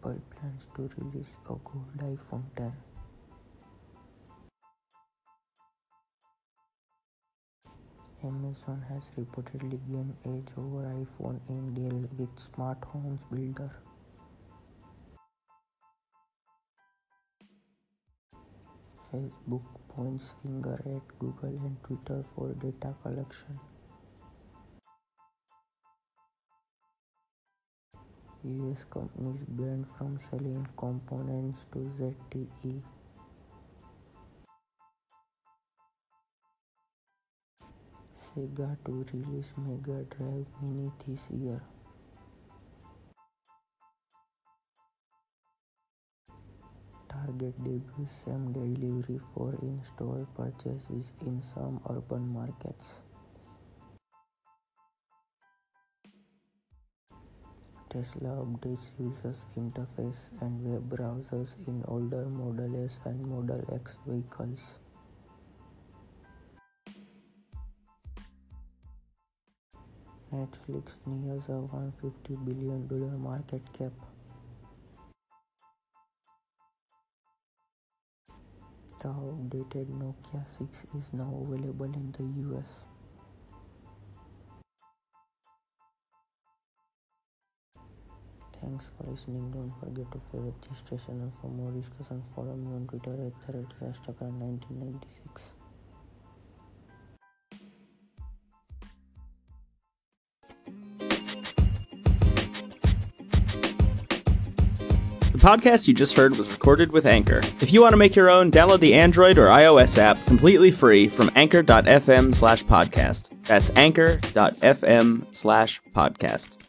Apple plans to release a gold iPhone X. Amazon has reportedly gained edge over iPhone in deal with smart homes builder. Facebook points finger at Google and Twitter for data collection. US companies banned from selling components to ZTE. Sega to release Mega Drive Mini this year. Target debuts same-day delivery for in-store purchases in some urban markets. Tesla updates users interface and web browsers in older Model S and Model X vehicles. Netflix nears a $150 billion market cap. The updated Nokia 6 is now available in the US. Thanks for listening. Don't forget to favorite this station, and for more discussion follow me on Twitter at @hashtag1996. The podcast you just heard was recorded with Anchor. If you want to make your own, download the Android or iOS app completely free from anchor.fm/podcast. That's anchor.fm/podcast.